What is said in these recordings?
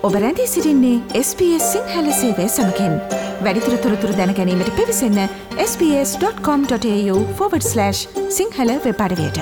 ඔබ රැඳී සිටින්නේ SBS සිංහල සේවය සමගින්. වැඩිදුර තොරතුරු දැන ගැනීමට පිවිසන්න sbs.com.au/සිංහල වෙබ් අඩවියට.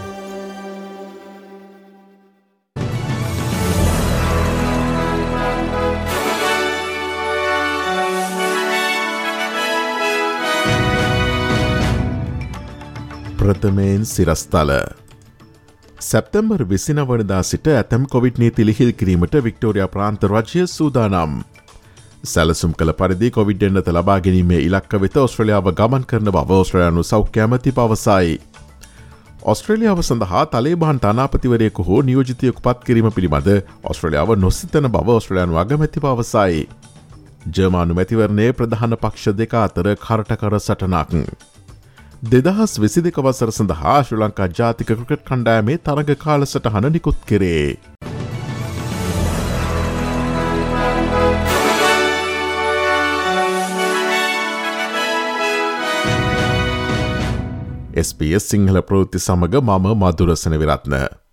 ප්‍රථමයෙන් සිරස්තල සැප්තැම්බර් 29 වනදා සිට ඇතැම් කොවිඩ් නීති ලිහිල් කිරීමට වික්ටෝරියා ප්‍රාන්ත රජය සූදානම්. සැලසුම් කළ පරිදි කොවිඩ් එන්නත ලබා ගැනීමේ ඉලක්ක වෙත ඔස්ට්‍රේලියාව ගමන් කරන බව ඔස්ට්‍රේලියානු සෞඛ්‍ය ඇමති පවසයි. ඔස්ට්‍රේලියාව සඳහා තලේබාන් තානාපතිවරයෙකු හෝ නියෝජිතයෙකු පත් කිරීම පිළිබඳ ඔස්ට්‍රේලියාව නොසිතන බව ඔස්ට්‍රේලියානු අගමැති පවසයි. ජර්මානු මැතිවරණයේ ප්‍රධාන පක්ෂ දෙක අතර කරටකර සටනක්. 2022 වසර සඳහා ශ්‍රී ලංකා ජාතික ක්‍රිකට් කණ්ඩායමේ තරග කාලසටහන නිකුත් කෙරේ. SBS සිංහල ප්‍රවෘත්ති සමග මම මధుරසන විරත්න.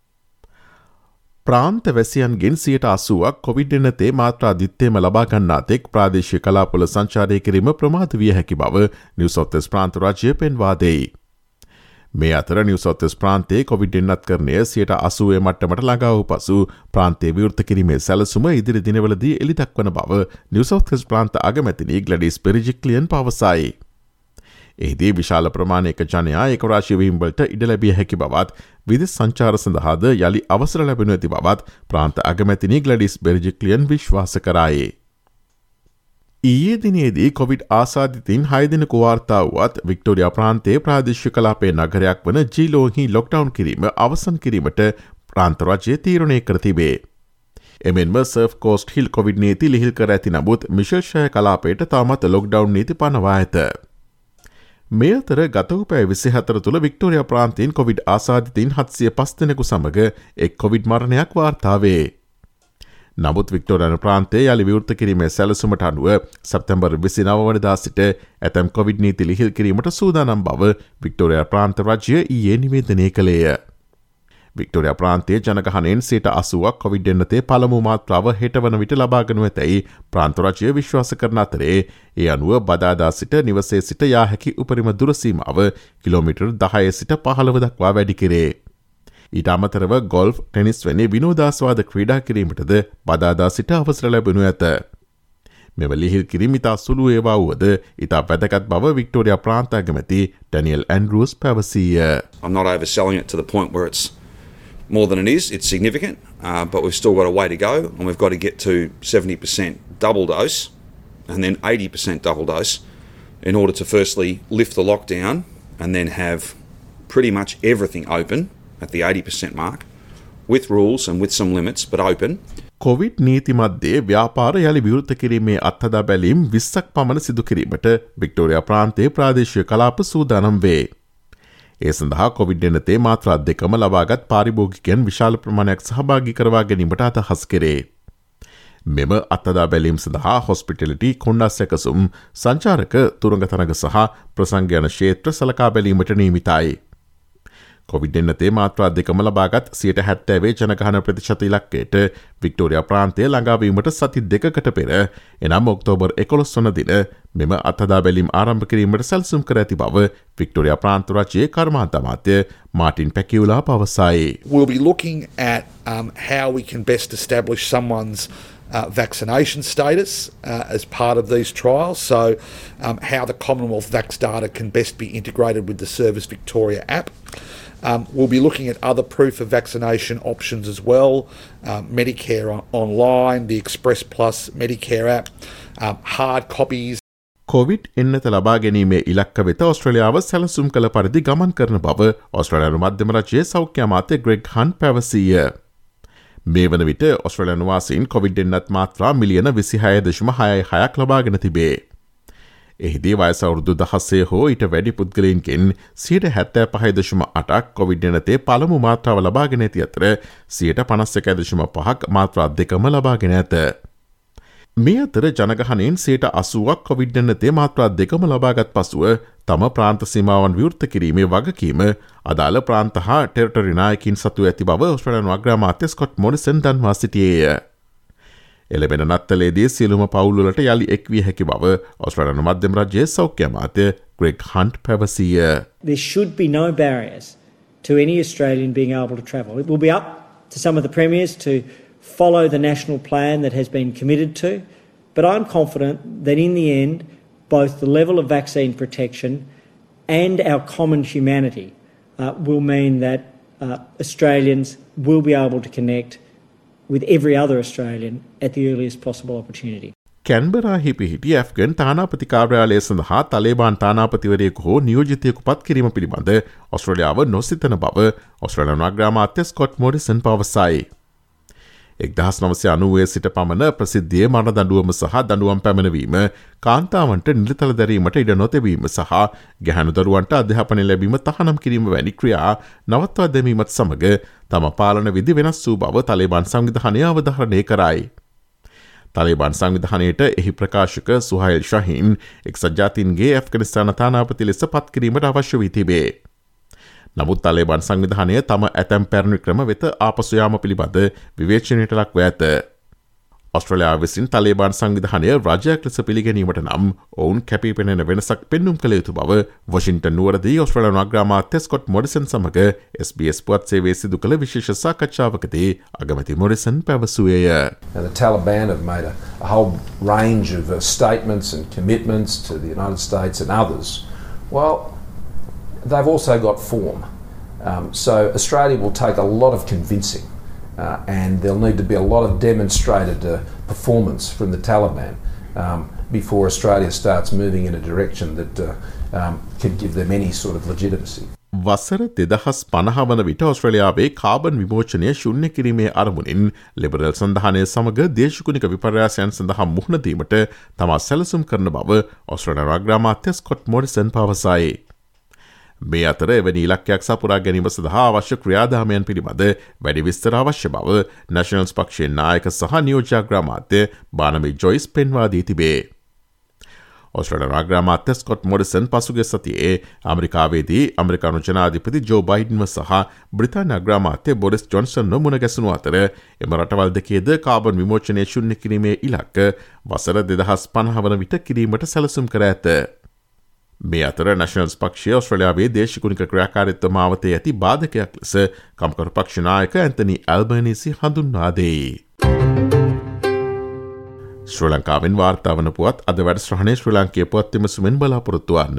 ප්‍රාන්ත වැසියන්ගෙන් 80%ක් කොවිඩ් එන්නතේ මාත්‍රා දිත්තේම ලබා ගන්නා තෙක් ප්‍රාදේශීය කලාපවල සංචාරය කිරීම ප්‍රමාද විය හැකි බව නිව් සවුත් වෙල්ස් ප්‍රාන්ත රජය පෙන්වා දෙයි. මේ අතර නිව් සවුත් වෙල්ස් ප්‍රාන්තයේ කොවිඩ් එන්නත්කරණය 80% මට්ටමට ළඟා වූ පසු ප්‍රාන්තයේ විවෘත කිරීමේ සැලසුම ඉදිරි දිනවලදී එළි දක්වන බව නිව් සවුත් වෙල්ස් ප්‍රාන්ත අගමැතිනි ග්ලැඩිස් පෙරිජික්ලියන් පවසයි. එහිදී විශාල ප්‍රමාණයක ජනයා ඒකරාශී වීම්වලට ඉඩ ලැබිය හැකි බවත් විදෙස් සංචාර සඳහාද යළි අවසර ලැබෙනු ඇති බවත් ප්‍රාන්ත අගමැතිනි ග්ලැඩිස් බෙරිජික්ලියන් විශ්වාස කරයි. ඊයේ දිනේදී කොවිඩ් ආසාදිතින් 6 දෙනෙකු වාර්තා වුවත් වික්ටෝරියා ප්‍රාන්තයේ ප්‍රාදේශීය කලාපයේ නගරයක් වන ජීලෝහි ලොක්ඩවුන් කිරීම අවසන් කිරීමට ප්‍රාන්ත රජය තීරණය කර තිබේ. එමෙන්ම සර්ෆ් කෝස්ට් හිල් කොවිඩ් නීති ලිහිල් කර ඇති නමුත් මිෂල්ෂය කලාපයට තාමත් ලොක්ඩවුන් නීති පනවා ඇත. මේ අතර ගත වූ පැය 24 තුළ වික්ටෝරියා ප්‍රාන්තයෙන් කොවිඩ් ආසාදිතින් 705 දෙනෙකු සමග එක් කොවිඩ් මරණයක් වාර්තා වේ. නමුත් වික්ටෝරියානු ප්‍රාන්තයේ යළි විවෘත කිරීමේ සැලසුමට අනුව සැප්තැම්බර් 29 වනදා සිට ඇතැම් කොවිඩ් නීති ලිහිල් කිරීමට සූදානම් බව වික්ටෝරියා ප්‍රාන්ත රජය ඊයේ නිවේදනය කළේය. වික්ටෝරියා ප්‍රාන්තයේ ජනගහනයෙන් 80%ක් කොවිඩ් එන්නතේ පළමු මාත්‍රාව හෙට වන විට ලබාගනු ඇතැයි ප්‍රාන්ත රජය විශ්වාස කරන අතරේ ඒ අනුව බදාදා සිට නිවසේ සිට යා හැකි උපරිම දුර සීමාව කිලෝමීටර් 10 සිට 15 දක්වා වැඩි කෙරේ. ඊට අමතරව ගොල්ෆ්, ටෙනිස් වැනි විනෝදාස්වාද ක්‍රීඩා කිරීමටද බදාදා සිට අවසර ලැබෙනු ඇත. මෙම ලිහිල් කිරීම ඉතා සුළු ඒවා වුවද ඉතා වැදගත් බව වික්ටෝරියා ප්‍රාන්ත අගමැති ඩැනියල් ඇන්ඩ්‍රූස් පැවසීය. I'm not overselling it to the point where it's more than it is. It's significant, but we've still got a way to go, and we've got to get to 70% double dose and then 80% double dose in order to firstly lift the lockdown and then have pretty much everything open at the 80% mark with rules and with some limits, but open. Covid නීති මධ්‍යයේ ව්‍යාපාර යළි විවෘත කිරීමේ අත්හදා බැලීම් 20ක් පමණ සිදු කිරීමට වික්ටෝරියා ප්‍රාන්තයේ ප්‍රාදේශීය කලාප සූදානම් වේ. ඒ සඳහා කොවිඩ් එන්නතේ මාත්‍රා 2ම ලබාගත් පාරිභෝගිකයන් විශාල ප්‍රමාණයක් සහභාගී කරවා ගැනීමට අදහස් කෙරේ. මෙම අත්හදා බැලීම් සඳහා හොස්පිටලිටි, කොණ්ඩස් සැකසුම්, සංචාරක, තුරංග තරග සහ ප්‍රසංග යන ක්ෂේත්‍ර සලකා බැලීමට නියමිතයි. කොවිඩ් එන්නතේ මාත්‍රා 2ම ලබාගත් 70% ජනගහන ප්‍රතිශත ඉලක්කයට වික්ටෝරියා ප්‍රාන්තය ළඟාවීමට සති 2කට පෙර එනම් ඔක්තෝබර් 11 වන දින මෙම අත්හදා බැලීම් ආරම්භ කිරීමට සැලසුම් කර ඇති බව වික්ටෝරියා ප්‍රාන්ත රජයේ කර්මාන්ත අමාත්‍ය මාටින් පැකියුලා පවසයි. We'll be looking at how we can best establish someone's vaccination status as part of these trials. So how the Commonwealth Vax data can best be integrated with the Service Victoria app. We'll be looking at other proof of vaccination options as well. Medicare online, the Express Plus Medicare app, hard copies. Covid එන්නත ලබා ගැනීමේ ඉලක්ක වෙත ඔස්ට්‍රේලියාව සැලසුම් කළ පරිදි ගමන් කරන බව ඔස්ට්‍රේලියානු මධ්‍යම රජයේ සෞඛ්‍ය අමාත්‍ය ග්‍රෙග් හන් පැවසීය. මේ වන විට ඔස්ට්‍රේලියානු වාසීන් කොවිඩ් එන්නත් මාත්‍රා මිලියන 26.66ක් ලබාගෙන තිබේ. එහිදී වයස අවුරුදු 16 හෝ ඊට වැඩි පුද්ගලයන්ගෙන් 75.8ක් කොවිඩ් එන්නතේ පළමු මාත්‍රාව ලබාගෙන ඇති අතර 51.5ක් මාත්‍රා 2ම ලබාගෙන ඇත. මේ අතර ජනගහනයෙන් 80%ක් කොවිඩ් එන්නතේ මාත්‍රා 2ම ලබාගත් පසුව තම ප්‍රාන්ත සීමාවන් විවෘත කිරීමේ වගකීම අදාළ ප්‍රාන්ත හා ටෙරිටරි නායකින් සතු ඇති බව ඔස්ට්‍රේලියානු අග්‍රාමාත්‍ය ස්කොට් මොරිසන් දන්වා සිටියේය. එළබෙන නත්තලේදී සියලුම පවුල්වලට යළි එක්විය හැකි බව ඔස්ට්‍රේලියානු මධ්‍යම රජයේ සෞඛ්‍ය අමාත්‍ය ග්‍රෙග් හන්ට් පැවසිය. There should be no barriers to any Australian being able to travel. It will be up to some of the premiers to follow the national plan that has been committed to, but I'm confident that in the end, both the level of vaccine protection and our common humanity will mean that Australians will be able to connect with every other Australian at the earliest possible opportunity. කැන්බරාහි පිහිටි Afghan තානාපති කාර්යාලය සඳහා තලේබාන් තානාපතිවරයෙකු හෝ නියෝජිතයෙකු පත් කිරීම පිළිබඳ ඔස්ට්‍රේලියාව නොසිතන බව ඔස්ට්‍රේලියානු අග්‍රාමාත්‍ය ස්කොට් මොරිසන් පවසයි. 1990 සිට පමණ ප්‍රසිද්ධියේ මරණ දඬුවම සහ දඬුවම් පැමිණවීම, කාන්තාවන්ට නිලතල දැරීමට ඉඩ නොතැබීම සහ ගැහැණු දරුවන්ට අධ්‍යාපනය ලැබීම තහනම් කිරීම වැනි ක්‍රියා නවත්වා දැමීමත් සමග තම පාලන විධි වෙනස් වූ බව තලේබාන් සංවිධානය අවධාරණය කරයි. තලේබාන් සංවිධානයට එහි ප්‍රකාශක සුහයිල් ශහීන් එක්සත් ජාතීන්ගේ ඇෆ්ගනිස්තාන තානාපති ලෙස පත් කිරීමට අවශ්‍ය වී තිබේ. නමුත් තලේබාන් සංවිධානය තම ඇතැම් පැරණි ක්‍රම වෙත ආපසු යාම පිළිබඳ විවේචනයට ලක්ව ඇත. ඔස්ට්‍රේලියාව විසින් තලේබාන් සංවිධානය රජයක් ලෙස පිළිගැනීමට නම් ඔවුන් කැපී පෙනෙන වෙනසක් පෙන්නුම් කළ යුතු බව වොෂින්ටන් නුවරදී ඔස්ට්‍රේලියානු අග්‍රාමාත්‍ය ස්කොට් මොරිසන් සමග SBS පුවත් සේවයේ සිදු කළ විශේෂ සාකච්ඡාවකදී අගමැති මොරිසන් පැවසුවේය. Now, the Taliban have made a whole range of statements and commitments to the United States and others. Well, they've also got form. So Australia will take a lot of convincing and there'll need to be a lot of demonstrated performance from the Taliban before Australia starts moving in a direction that could give them any sort of legitimacy. වසර 2050 වන විට ඔස්ට්‍රේලියාවේ carbon විමෝචනය ශුන්‍ය කිරීමේ අරමුණින් liberal සන්ධානය සමග දේශගුණික විපර්යාසයන් සඳහා මුහුණ දීමට තමා සැලසුම් කරන බව ඔස්ට්‍රේලියානු අග්‍රාමාත්‍ය ස්කොට් මොරිසන් පවසයි. මේ අතර එවැනි ඉලක්කයක් සපුරා ගැනීම සඳහා අවශ්‍ය ක්‍රියාදාමයන් පිළිබඳ වැඩි විස්තර අවශ්‍ය බව නැෂනල්ස් පක්ෂයේ නායක සහ නියෝජ්‍ය අග්‍රාමාත්‍ය බානමි ජොයිස් පෙන්වා දී තිබේ. ඔස්ට්‍රේලියානු අග්‍රාමාත්‍ය ස්කොට් මොරිසන් පසුගිය සතියේ ඇමරිකාවේදී ඇමරිකානු ජනාධිපති ජෝ බයිඩන්ව සහ බ්‍රිතාන්‍ය අග්‍රාමාත්‍ය බොරිස් ජොන්සන්ව මුණ ගැසුණු අතර එම රටවල් දෙකේද කාබන් විමෝචනය ශුන්‍ය කිරීමේ ඉලක්ක වසර 2050 වන විට කිරීමට සැලසුම් කර ඇත. මේ අතර නැෂනල්ස් පක්ෂය ඔස්ට්‍රේලියාවේ දේශගුණික ක්‍රියාකාරීත්ව මාවතේ ඇති බාධකයක් ලෙස කම්කරු පක්ෂ නායක ඇන්තනි ඇල්බනීසි හඳුන්වා දෙයි. ශ්‍රී ලංකාවෙන් වාර්තා වන පුවත් අද වැඩසටහනේ ශ්‍රී ලාංකීය පුවත් විමසුමෙන් බලාපොරොත්තු වන්න.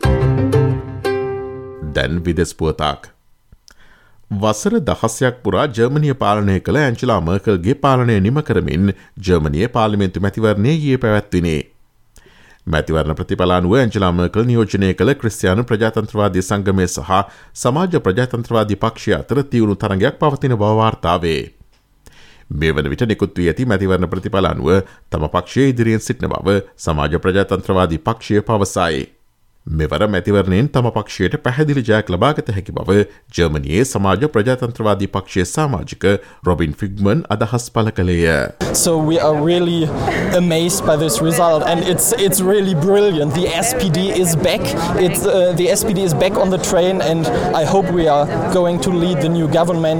දැන් විදෙස් පුවතක්. වසර 16ක් පුරා ජර්මනිය පාලනය කළ ඇන්ජලා මර්කල්ගේ පාලනය නිම කරමින් ජර්මනියේ පාර්ලිමේන්තු මැතිවරණය ඊයේ පැවැත්විනේ. මැතිවරණ ප්‍රතිඵල අනුව ඇන්ජලා මර්කල් නියෝජනය කළ ක්‍රිස්තියානු ප්‍රජාතන්ත්‍රවාදී සංගමය සහ සමාජ ප්‍රජාතන්ත්‍රවාදී පක්ෂය අතර තියුණු තරගයක් පවතින බව වාර්තා වේ. මේ වන විට නිකුත් වී ඇති මැතිවරණ ප්‍රතිඵල අනුව තම පක්ෂය ඉදිරියෙන් සිටින බව සමාජ ප්‍රජාතන්ත්‍රවාදී පක්ෂය පවසයි. මෙවර මැතිවරණයෙන් තම පක්ෂයට පැහැදිලි ජයක් ලබාගත හැකි බව ජර්මනියේ සමාජ ප්‍රජාතන්ත්‍රවාදී පක්ෂයේ සමාජික රොබින් ෆිග්මන් අදහස් පළ කළේය. So we are really amazed by this result and it's really brilliant. The SPD is back. The SPD is back on the train and I hope we are going to lead the new government.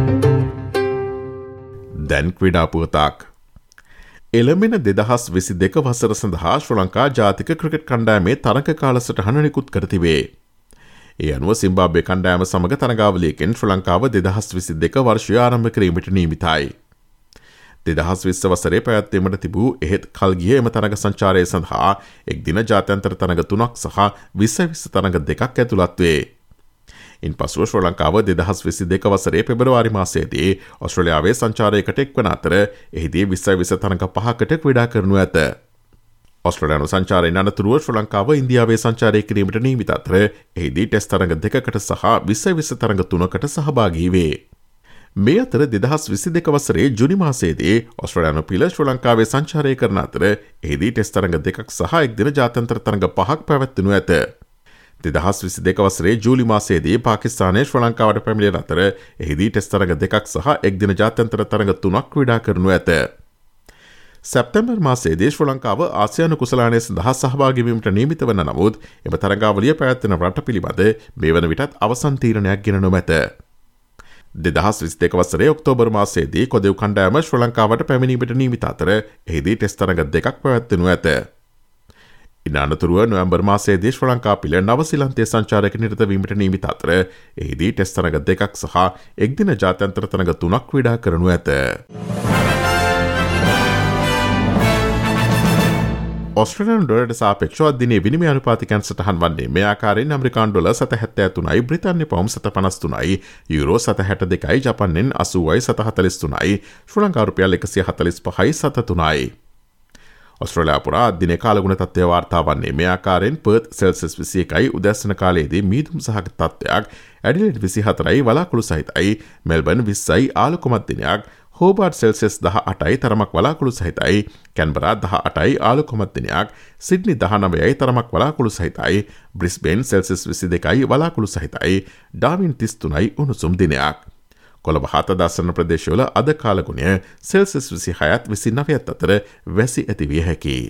දැන් ක්‍රීඩා පුවතක්. එළමෙන 2022 වසර සඳහා ශ්‍රී ලංකා ජාතික cricket කණ්ඩායමේ තරග කාලසටහන නිකුත් කර තිබේ. ඒ අනුව සිම්බාබ්වේ කණ්ඩායම සමග තරගාවලියකින් ශ්‍රී ලංකාව 2022 වර්ෂය ආරම්භ කිරීමට නියමිතයි. 2020 වසරේ පැවැත්වීමට තිබූ එහෙත් කල්ගිය එම තරග සංචාරය සඳහා එක් දින ජාත්‍යන්තර තරග 3ක් සහ 2020 තරග 2ක් ඇතුළත් වේ. ඉන් පසුව ශ්‍රී ලංකාව 2022 වසරේ පෙබරවාරි මාසයේදී ඔස්ට්‍රේලියාවේ සංචාරයකට එක්වන අතර එහිදී 2020 තරග 5කට ක්‍රීඩා කරනු ඇත. ඔස්ට්‍රේලියානු සංචාරයෙන් අනතුරුව ශ්‍රී ලංකාව ඉන්දියාවේ සංචාරය කිරීමට නියමිත අතර එහිදී ටෙස්ට් තරග 2කට සහ 2020 තරග 3කට සහභාගී වේ. මේ අතර 2022 වසරේ ජුනි මාසයේදී ඔස්ට්‍රේලියානු පිළ ශ්‍රී ලංකාවේ සංචාරය කරන අතර එහිදී ටෙස්ට් තරග 2ක් සහ එක් දින ජාත්‍යන්තර තරග 5ක් පැවැත්වෙනු ඇත. 2022 වසරේ ජූලි මාසයේදී පාකිස්තානයේ ශ්‍රී ලංකාවට පැමිණෙන අතර එහිදී ටෙස්ට් තරග 2ක් සහ එක් දින ජාත්‍යන්තර තරග 3ක් ක්‍රීඩා කරනු ඇත. සැප්තැම්බර් මාසයේදී ශ්‍රී ලංකාව ආසියානු කුසලානය සඳහා සහභාගී වීමට නියමිත වන නමුත් එම තරගාවලිය පැවැත්වෙන රට පිළිබඳ මේ වන විටත් අවසන් තීරණයක් ගෙන නොමැත. 2022 වසරේ ඔක්තෝබර් මාසයේදී කොදෙව් කණ්ඩායම ශ්‍රී ලංකාවට පැමිණීමට නියමිත අතර එහිදී ටෙස්ට් තරඟ දෙකක් පැවැත්වෙනු ඇත. ඉන් අනතුරුව නොවැම්බර් මාසයේදී ශ්‍රී ලංකා පිළ නවසීලන්තයේ සංචාරක නිරත වීමට නියමිත අතර එහිදී ටෙස්ට් තරඟ දෙකක් සහ එක්දින ජාත්‍යන්තර තරඟ 3ක් ක්‍රීඩා කරනු ඇත. ඔස්ට්‍රේලියානු ඩොලරට සාපේක්ෂව දිනේ විනිමය අනුපාතිකයන් සටහන් වන්නේ මේ ආකාරයෙන් ඇමරිකානු ඩොලර් 7.73යි, බ්‍රිතාන්‍ය පවුම් 7.53යි, යුරෝ 7.62යි, ජපාන් යෙන් 80යි 7.43යි, ශ්‍රී ලංකා රුපියල් 145යි 73යි. ඔස්ට්‍රේලියාව පුරා දිනේ කාලගුණ තත්ත්වය වාර්තා වන්නේ මේ ආකාරයෙන් පර්ත් සෙල්සියස් 21යි උදෑසන කාලයේදී මීදුම් සහගත තත්ත්වයක්, ඇඩිලේඩ් 24යි වලාකුළු සහිතයි, මෙල්බර්න් 20යි ආලෝකමත් දිනයක්, හෝබාර්ට් සෙල්සියස් 18යි තරමක් වලාකුළු සහිතයි, කැන්බරා 18යි ආලෝකමත් දිනයක්, සිඩ්නි 19යි තරමක් වලාකුළු සහිතයි, බ්‍රිස්බේන් සෙල්සියස් 22යි වලාකුළු සහිතයි, ඩාවින් 33යි උණුසුම් දිනයක්. කොළඹ හත දසන ප්‍රදේශවල අද කාලගුණය සෙල්සියස් 26ත් 29ත් අතර වැසි ඇති විය හැකියි.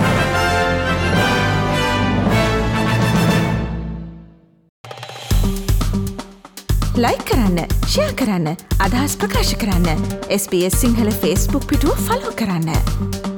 ලයික් කරන්න, ෂෙයා කරන්න, අදහස් ප්‍රකාශ කරන්න. SBS සිංහල Facebook පිටුව ෆලෝ කරන්න.